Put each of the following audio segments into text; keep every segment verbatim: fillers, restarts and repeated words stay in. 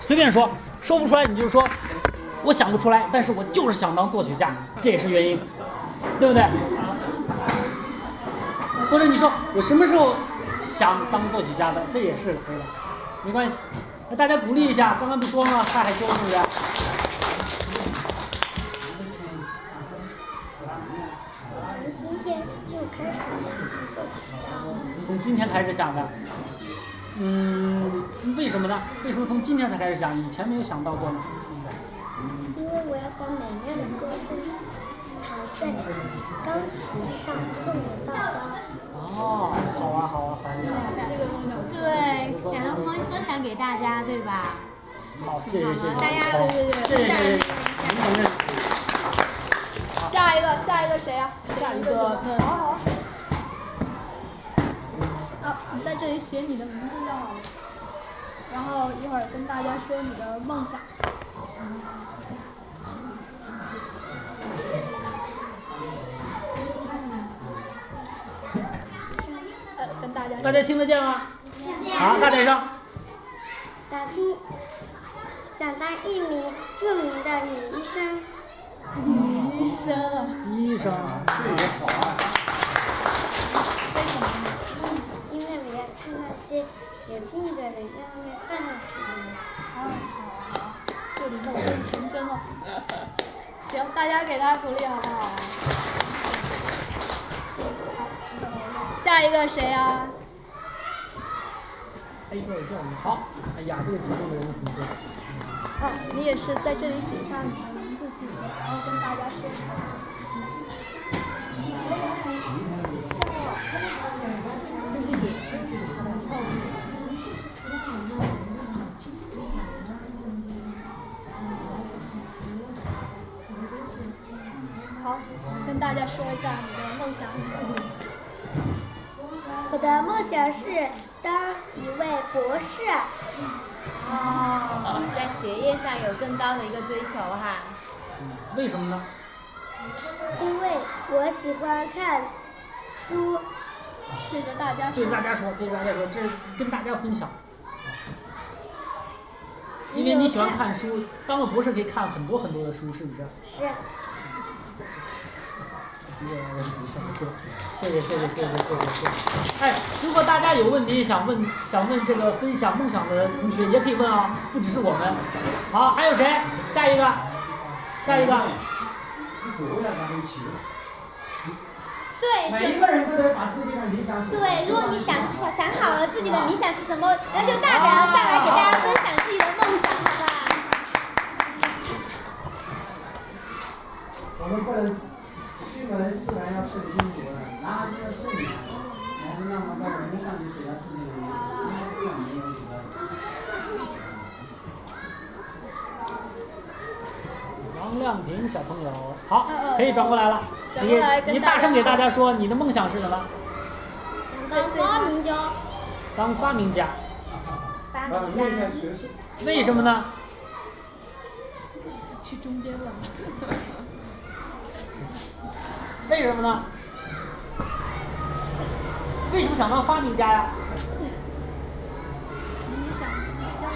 随便说，说不出来你就说我想不出来，但是我就是想当作曲家，这也是原因，对不对？或者你说我什么时候想当作曲家的，这也是可以的，没关系。那大家鼓励一下，刚刚不说吗？太害羞是不是？ 从今天就开始想作曲家了。 从今天开始想的。嗯，为什么呢？为什么从今天才开始想？以前没有想到过呢？ 因为我要把美妙的歌声弹在钢琴上送给大家。 哦，好啊，好啊，好啊。 对，想要分分享给大家，对吧？ 好，谢谢谢谢。 大家对对对， 谢谢谢谢。您承认。 下一个，下一个谁啊？ 下一个，那好好。啊，你在这里写你的名字就好了，然后一会儿跟大家说你的梦想。呃，跟大家。 大家听得见吗？好，大点声。 想听，想当一名著名的女医生。 女医生啊。 医生，这也好啊。 为什么呢？ 因为我要看那些有病的人，让他们快乐起来。 好好好，祝你梦想成真哦。行，大家给他鼓励好不好？好，下一个谁啊？ 哎，一会儿叫你好。哎呀，这个主动的人很多。 啊，你也是在这里写上你的名字，是不是？然后跟大家说。好，跟大家说一下你的梦想。 我的梦想是当一位博士。 哦，在学业上有更高的一个追求哈。 为什么呢？ 因为我喜欢看书。 对着大家说。 对着大家说，对着大家说，这是跟大家分享。因为你喜欢看书，当了博士可以看很多很多的书，是不是？ 是。 谢谢谢谢谢谢谢谢谢谢。哎，如果大家有问题想问想问这个分享梦想的同学也可以问啊，不只是我们。好，还有谁？下一个，下一个。 对， 每一个人都得把自己的理想写。 对，如果你想想好了自己的理想是什么，那就大胆的上来给大家分享自己的梦想，好吧？ 我们不能虚文自然要是清楚的，然后就要慎言，然后那么到人上去写下自己的理想，应该这样没有几个。 王亮平小朋友，好，可以转过来了。你你大声给大家说，你的梦想是什么？ 想当发明家。 当发明家。 发明家。 为什么呢？ 去中间了。 为什么呢？为什么想当发明家呀？ 你想家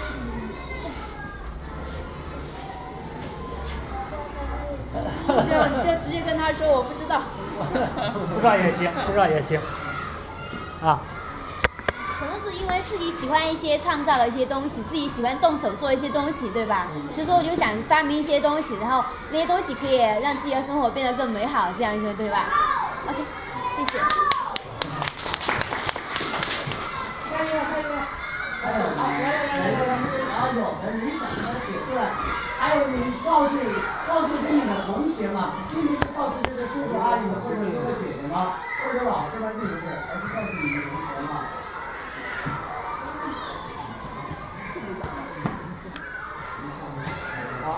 就就直接跟他说我不知道。 不知道也行，不知道也行。啊。 可能是因为自己喜欢一些创造的一些东西，自己喜欢动手做一些东西，对吧？所以说我就想发明一些东西，然后那些东西可以让自己的生活变得更美好，这样子，对吧 ？OK， 谢谢。 下一个，下一个。还有，好，来来来来来，然后有的理想要写出来，还有你告诉告诉给你的同学嘛，并不是告诉这个叔叔阿姨或者哥哥姐姐吗，或者老师们，并不是，而是告诉你的同学嘛。 好，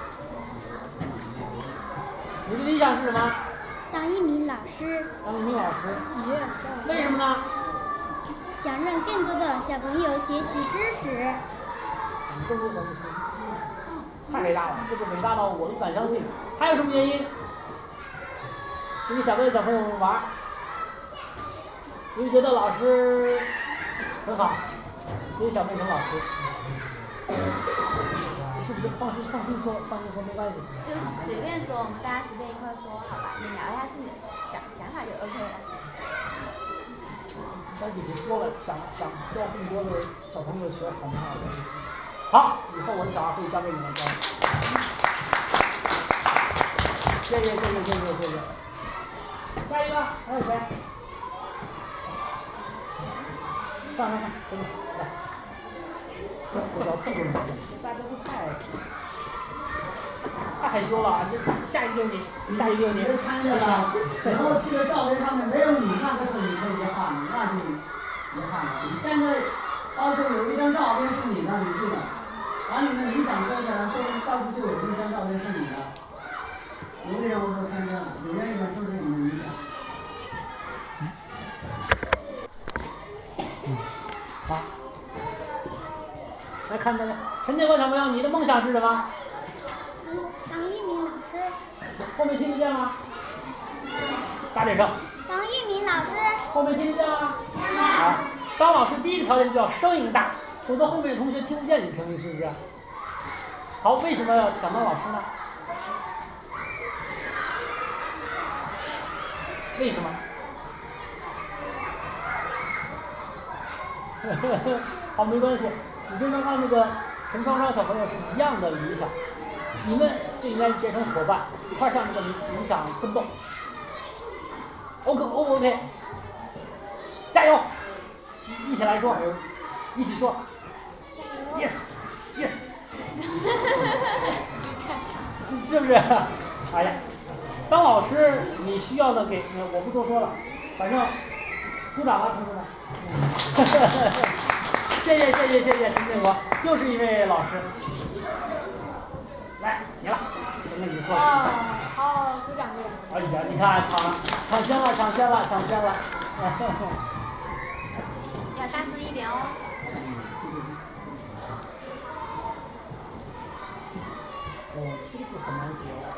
你的理想是什么？ 当一名老师。 当一名老师。 耶， 为什么呢？ 想让更多的小朋友学习知识。 更多小朋友太伟大了，这个伟大到我都不敢相信。还有什么原因？因为想跟小朋友们玩，因为觉得老师很好，所以想变成老师。 是不是放心放心说，放心说没关系。 就随便说，我们大家随便一块说，好吧？你聊一下自己的想想法就 OK 了。 咱姐姐说了，想想教更多的小朋友学很好的事情。好，以后我的小孩会交给你们教。谢谢谢谢谢谢谢谢。下一个还有谁？上上上，这个来。不要这么明显，大家都太太害羞了。这下一个就是你，下一个就是你。 别参着了，然后这个照片上面没有你，那个是你可以遗憾的，那就遗憾了。你现在到时候有一张照片是你的，你去的，把你的理想收下来，说到时候就有一张照片是你的。有的人我说参加了，有人一本说是你的理想。 嗯，好。来看大家，陈建国小朋友，你的梦想是什么？ 嗯，当一名老师。 后面听得见吗？大点声。 当一名老师。 后面听得见吗？好，当老师第一个条件就要声音大，否则后面的同学听不见你的声音，是不是？好，为什么要想当老师呢？为什么？好，没关系。你跟刚刚那个陈双双小朋友是一样的理想，你们就应该结成伙伴，一块向这个理想奋斗。OK O 不 OK？ 加油！一起来说，一起说。Yes Yes 。是不是？哎呀，当老师你需要的给，我不多说了，反正鼓掌吧，同志们。谢谢谢谢谢谢陈建国，又是一位老师。来，你了，我跟你说。 哦，好，鼓掌鼓掌。 哎呀，你看抢了，抢先了，抢先了，抢先了。 要大声一点哦。 哦，这个字很难写哦。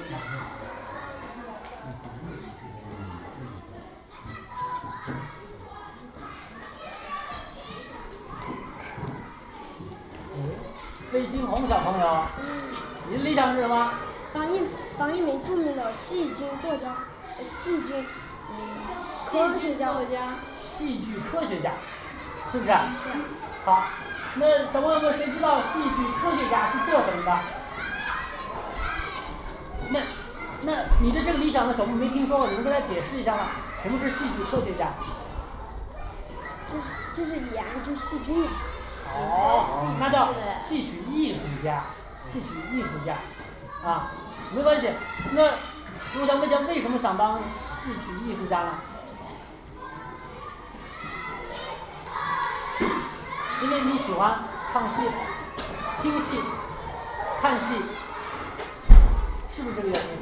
魏新红小朋友，您理想是什么？ 当一当一名著名的细菌作家，细菌嗯科学家。 戏剧科学家，是不是？是。好，那小朋友们谁知道戏剧科学家是做什么的？那那你的这个理想的小朋友没听说过，你能给他解释一下吗？什么是戏剧科学家？ 就是就是研究细菌的。 哦，那叫戏曲艺术家，戏曲艺术家，啊，没关系。那我想问一下，为什么想当戏曲艺术家呢？因为你喜欢唱戏、听戏、看戏，是不是这个原因？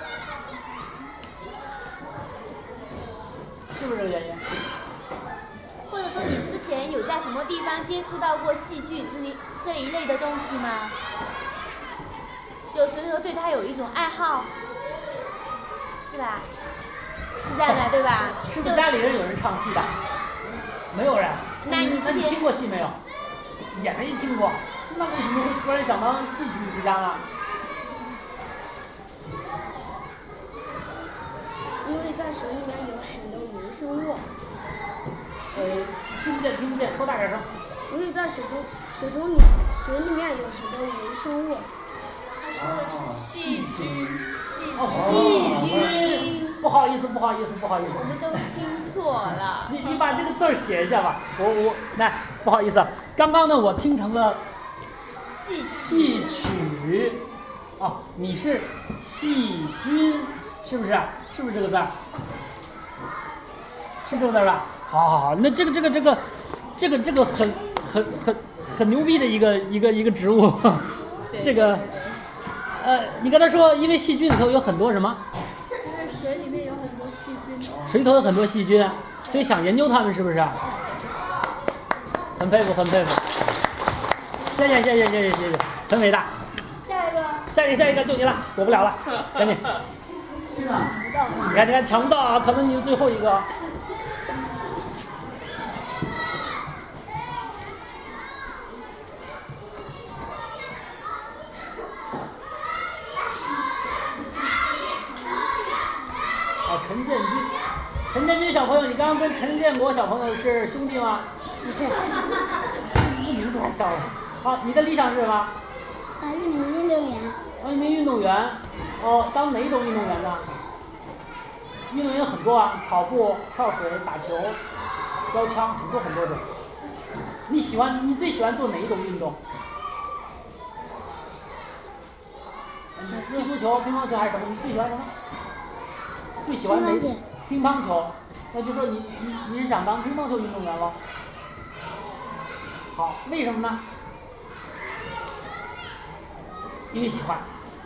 是不是这个原因？ 或者说你之前有在什么地方接触到过戏剧之类这一类的东西吗？就所以说对他有一种爱好，是吧？是这样的，对吧？ 是不是家里人有人唱戏的？没有人。 那你那你听过戏没有？也没听过。那为什么会突然想当戏曲艺术家呢？ 因为在水里面有很多微生物。 呃，听不见，听不见，说大点声。 因为在水中，水中里，水里面有很多微生物。 他说的是细菌， 细菌。 不好意思，不好意思，不好意思。 我们都听错了。 你你把这个字儿写一下吧。我我来，不好意思，刚刚呢我听成了戏戏曲。哦，你是细菌，是不是？是不是这个字儿？是这个字儿吧？好好好，那这个这个这个这个这个很很很很牛逼的一个一个一个植物，这个呃，你跟他说，因为细菌里头有很多什么？ 因为水里面有很多细菌。 水里头有很多细菌，所以想研究它们，是不是？很佩服，很佩服。谢谢谢谢谢谢谢谢，很伟大。 下一个。 下一个下一个就你了，躲不了了，赶紧。 是的。 你看你看抢不到啊，可能你是最后一个。 陈建军。陈建军小朋友，你刚刚跟陈建国小朋友是兄弟吗？ 不是， 这名字太像了。好，你的理想是什么？ 当一名运动员。 当一名运动员。哦，当哪种运动员呢？运动员很多啊，跑步、跳水、打球、标枪，很多很多种。你喜欢，你最喜欢做哪一种运动？踢足球、乒乓球还是什么？你最喜欢什么？最喜欢哪？乒乓球。那就说你你你是想当乒乓球运动员了？好，为什么呢？因为喜欢。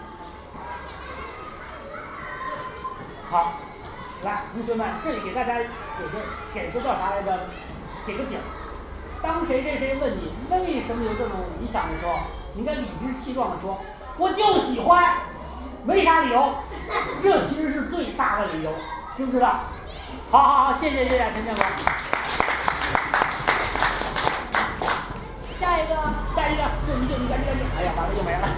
好，来，同学们，这里给大家给个给个叫啥来着？给个点。当谁谁谁问你为什么有这种理想的时候，你应该理直气壮的说，我就喜欢，没啥理由。这其实是最大的理由，知不知道？好好好，谢谢谢谢陈建国。 下一个， 下一个，就你就你赶紧赶紧，哎呀，完了又没了。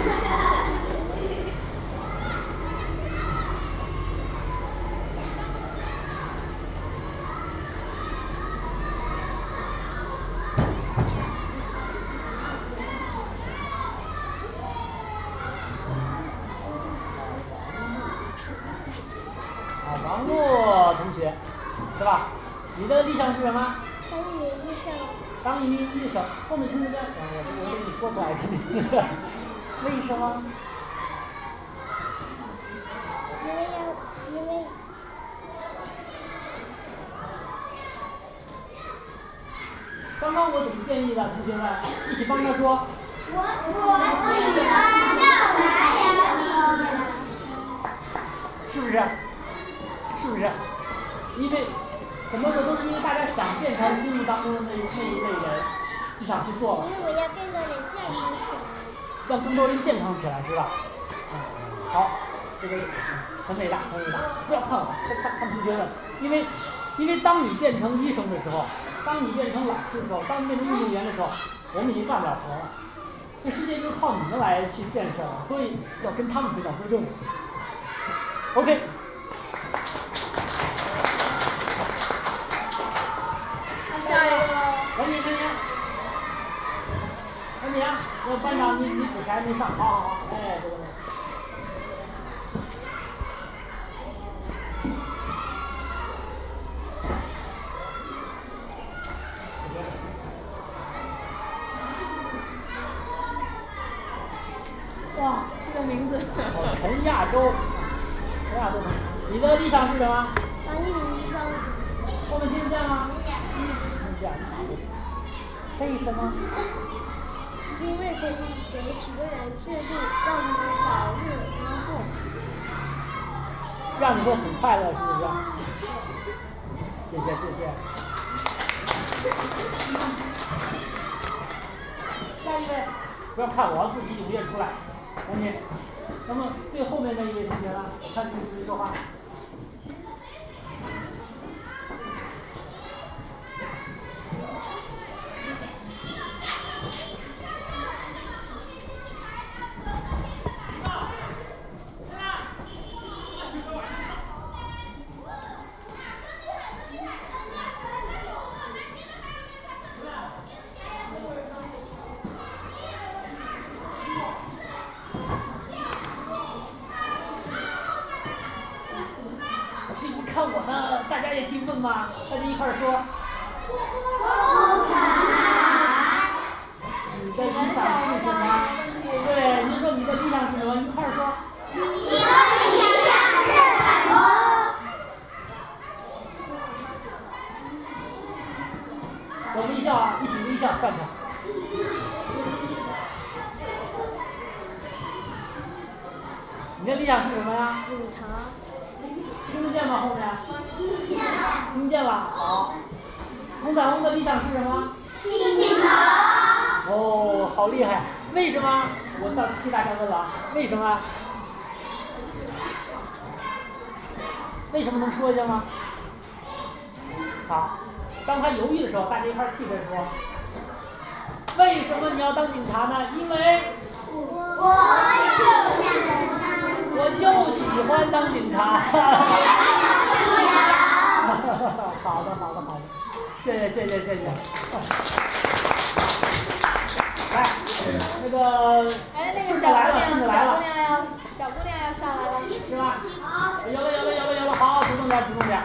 王璐同学，是吧？你的理想是什么？ 当一名医生。 当一名医生，后面听得见？我我我给你说出来给你。为什么？ 因为要，因为。 刚刚我怎么建议的？同学们一起帮他说。 我我喜欢要来呀。 是不是？是不是？因为很多时候都是因为大家想变成心目当中的那那一类人，就想去做了。 因为我要更多人健康起来。 让更多人健康起来，是吧？嗯，好，这个很伟大，很伟大。不要看我，看看看同学们，因为因为当你变成医生的时候，当你变成老师的时候，当你变成运动员的时候，我们已经干不了活了。这世界就是靠你们来去建设的，所以要跟他们分享这任务。OK。 下一个， 赶紧赶紧，赶紧啊！那班长你你补谁还没上？好好好，哎，这个。 哇，这个名字。 哦，陈亚洲，陈亚洲，你的理想是什么？ 当一名医生。 后面听得见吗？为什么？ 因为可以给许多人治病，让他们早日康复。 这样你会很快乐，是不是？谢谢谢谢。下一位，不要看我，自己踊跃出来，赶紧。那么最后面那一位同学呢？我看你们注意说话。看我呢，大家也提问吗？大家一块儿说。不敢。你的理想是什么？对，你说你的理想是什么？一块儿说。你的理想是什么？我微笑啊，一起微笑，算算。你的理想是什么呀？ 警察。 听得见吗？后面？听见了。好。红彩虹的理想是什么？警察。哦，好厉害！为什么？我到替大家问了，为什么？为什么能说一下吗？好，当他犹豫的时候，大家一块儿替他说。为什么你要当警察呢？因为我就想当。我就喜欢当警察。 好的，好的，好的，谢谢，谢谢，谢谢。来，那个， 哎，那个顺小姑娘， 着来了，顺着来小姑了， 娘要，小姑娘要上来了。 是吧？有了，有了，有了，有了，好，主动点，主动点。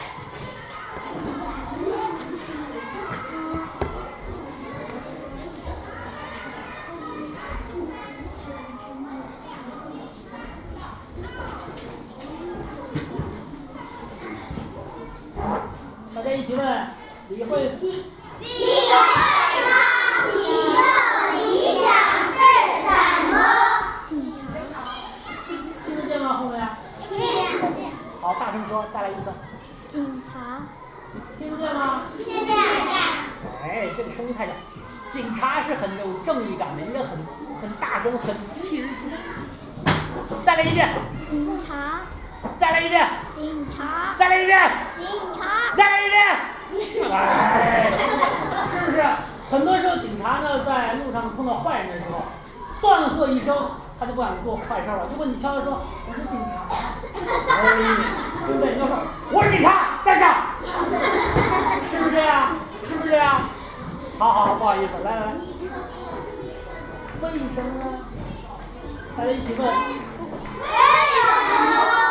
大家一起问，李慧芬。李慧芬，你的理想是什么？ 警察。 听得见吗？后面？ 听得见。 好，大声说，再来一次。 警察。 听得见吗？ 听得见。 哎，这个声音太小。警察是很有正义感的，应该很很大声，很气人气。再来一遍。 警察。 再来一遍。 警察。 再来一遍。 警察。 再来一遍。哎，是不是？很多时候警察呢，在路上碰到坏人的时候，断喝一声，他就不敢做坏事了。如果你悄悄说我是警察，哎，对不对？你要说我是警察，站上，是不是这样？是不是这样？好好，不好意思，来来来，为什么呢？大家一起问。为什么？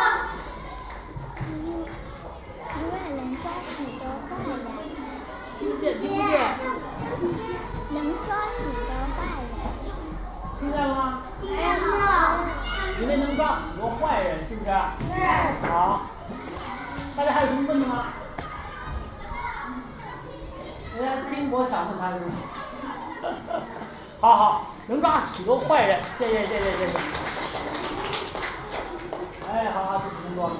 因为能抓许多坏人。 听不见，听不见。 能抓许多坏人。 听见了吗？ 听了。 因为能抓许多坏人，是不是？是。好，大家还有什么问题吗？人家听我想问他是吗？好好，能抓许多坏人，谢谢谢谢谢谢。哎，好好，这只能说。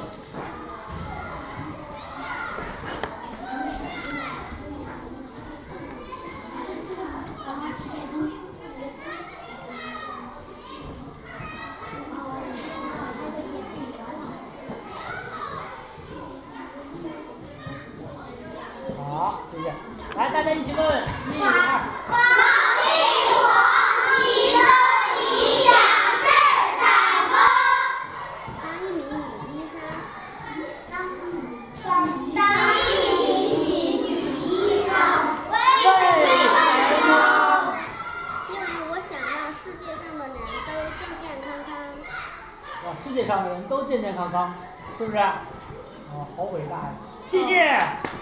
好，谢谢。来，大家一起问，一二。王力宏，你的理想是什么？ 当一名女医生。 当当一名女医生。为什么？ 因为我想让世界上的人都健健康康。 哇，世界上的人都健健康康，是不是？哦，好伟大呀！谢谢。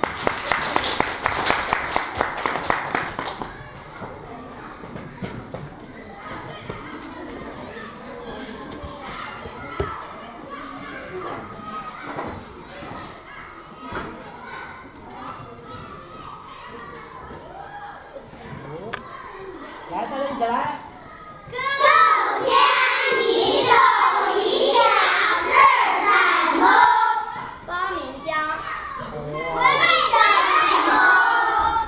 来，大家一起来。 更先，你的理想是什么？发明家。为什么？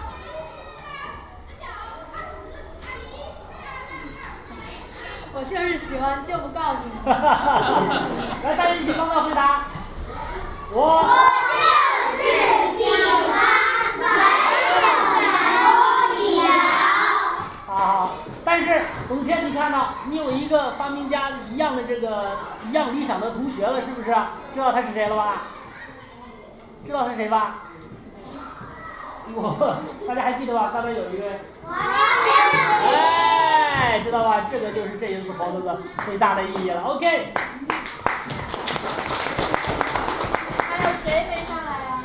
我就是喜欢，就不告诉你。 来，大家一起帮他回答。我。 就是喜欢，没有什么理由。 好，但是董谦，你看到你有一个发明家一样的这个一样理想的同学了，是不是？知道他是谁了吧？知道他是谁吧？我，大家还记得吧？刚才有一个，哎，知道吧？这个就是这一次活动的最大的意义了。OK。 还有谁没上来啊？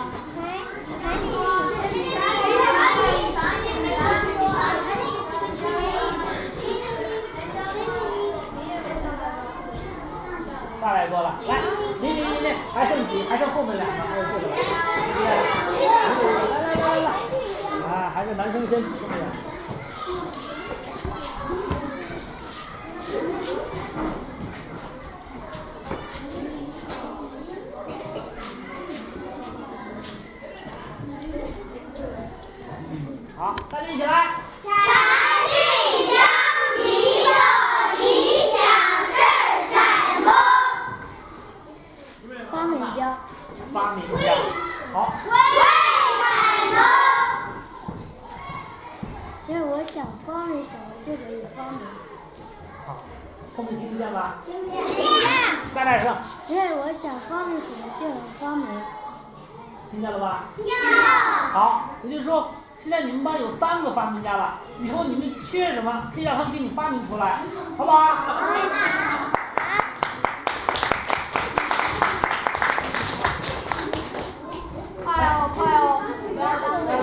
上来过了，来，行行行行，还剩几？还剩后面两个，还有这个。来来来来来，啊，还是男生先出来。好，大家一起来。 陈静江，你的理想是什么？发明家。 发明家。好。 为什么？因为我想发明什么就可以发明。 好，后面听不见吧？ 听不见。 再来一声。 因为我想发明什么就能发明。 听见了吧？好，也就是说，现在你们班有三个发明家了，以后你们缺什么，可以让他们给你发明出来，好不好？ 快哦快哦，不要动了。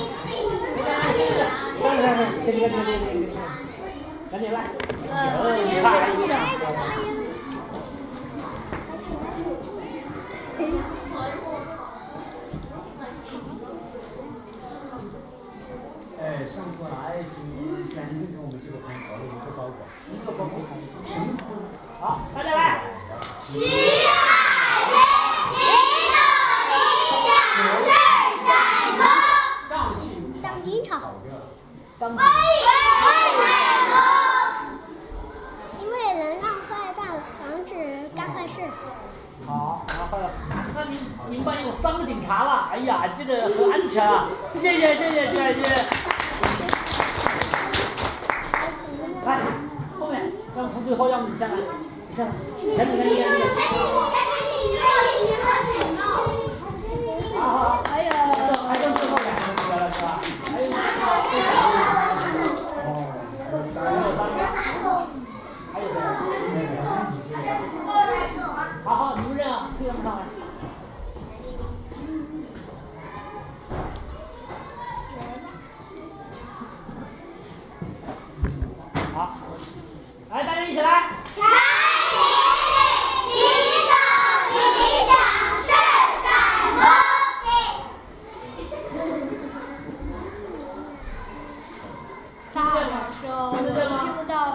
来来来，给你给你给你给你，赶紧来。 嗯， 你看， 哎，上次来是赶紧给我们这个村搞了一个包裹，一个包裹什么词？ 好，大家来。 当金场。 当金。 因为能让坏蛋防止干坏事。 好，然后那你你们班有三个警察了，哎呀，这个很安全啊！谢谢谢谢谢谢谢谢。来，后面，要么从最后，要么你先来，你先来，赶紧赶紧赶紧。好好好， 还有还剩最后两个同学了是吧？还有哦，还有三个，还有谁？好好，你们这样推他们上来。好，来，大家一起来。 大声，我听不到。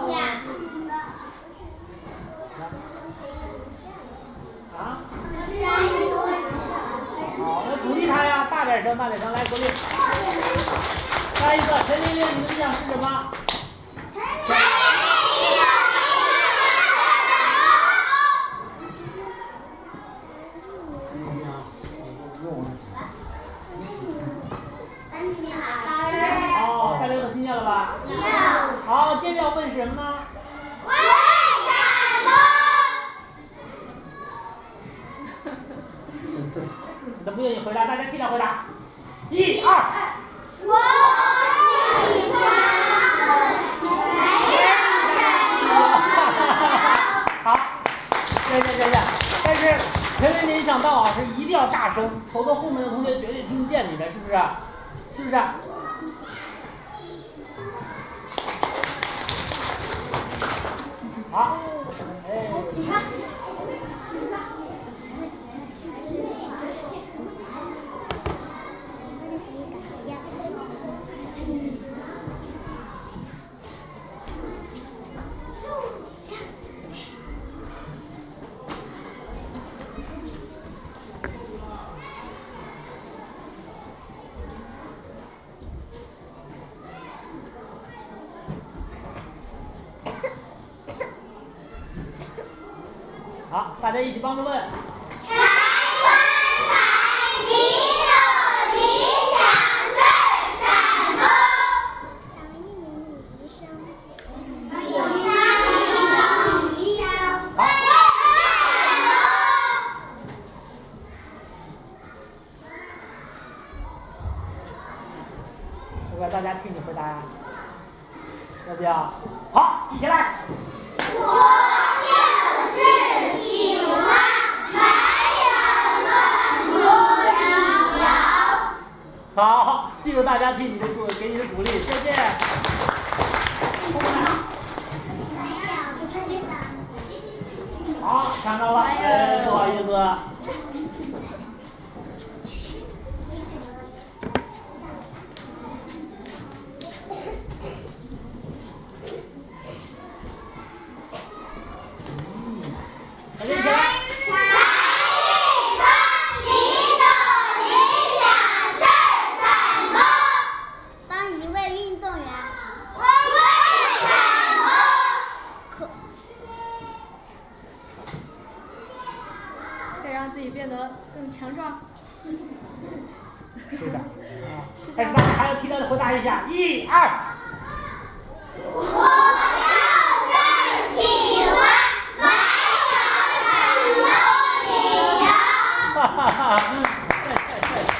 啊？好，要鼓励他呀，大点声，大点声，来鼓励。下一个，陈玲玲，你的理想是什么？好，大家都听见了吧？好，接着要问什么呢？为什么？你都不愿意回答，大家尽量回答。一二。我喜欢。好，谢谢谢谢。但是陈玲玲想当老师一定要大声，否则后面的同学绝对听不见你的，是不是？是不是？好，哎。好，大家一起帮着问。陈春兰，你的理想是什么？ 当一名女医生。 好。要不要大家听你回答呀？要不要？好，一起来。我就是喜欢没人问路人聊。好，记住大家替你的鼓给你的鼓励，谢谢。好，看到了，哎，不好意思。大家一起来。 当一位运动员。可可以让自己变得更强壮。 是的，啊，开始吧，还有其他的回答一下，一二。我就是喜欢没有什么理由。哈哈哈。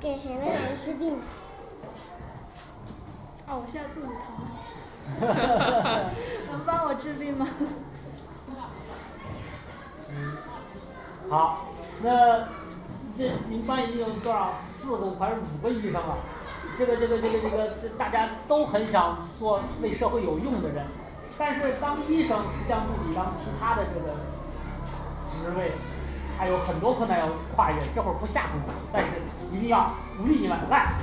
给谁的人治病？ 哦，我现在肚子疼，能帮我治病吗？ 嗯，好，那这您班已经有多少？四个还是五个医生了？这个这个这个这个，大家都很想做为社会有用的人，但是当医生实际上不比当其他的这个职位还有很多困难要跨越。这会儿不吓唬你们，但是一定要鼓励你们来。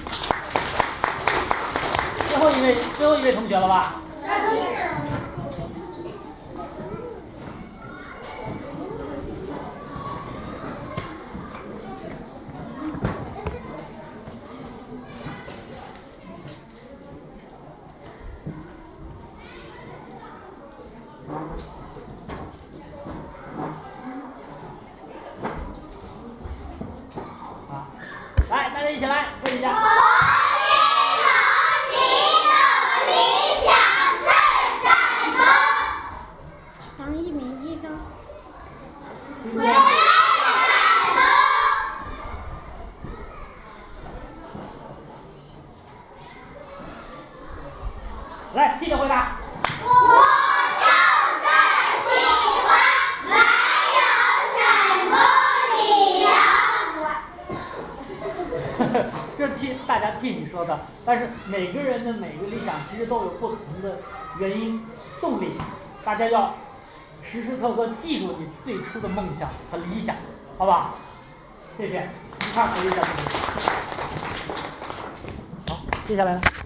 最后一位，最后一位同学了吧？好，来，大家一起来问一下。 当一名医生。 来，记者回答。这替大家替你说的，但是每个人的每个理想其实都有不同的原因、动力，大家要时时刻刻记住你最初的梦想和理想，好吧？谢谢，一块鼓励一下自己。好，接下来呢？